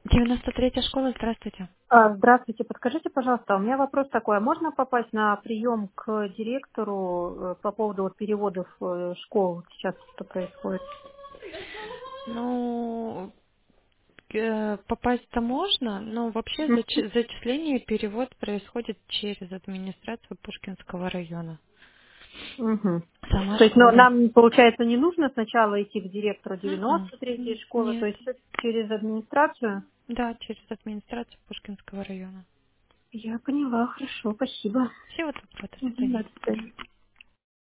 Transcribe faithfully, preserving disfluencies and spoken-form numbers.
девяносто третья школа, здравствуйте. А, Здравствуйте, подскажите, пожалуйста, у меня вопрос такой, а можно попасть на прием к директору э, по поводу вот переводов э, школ? Сейчас что происходит? Ну, э, попасть-то можно, но вообще Мгм. зач- зачисление и перевод происходит через администрацию Пушкинского района. Мгм. Сама То есть, ну, школа. нам, получается, не нужно сначала идти к директору Мгм. девяносто третьей М, школы, то Нет. есть всё через администрацию? Да, через администрацию Пушкинского района. Я поняла, хорошо, спасибо. Всего доброго, до Мгм, свидания. до свидания.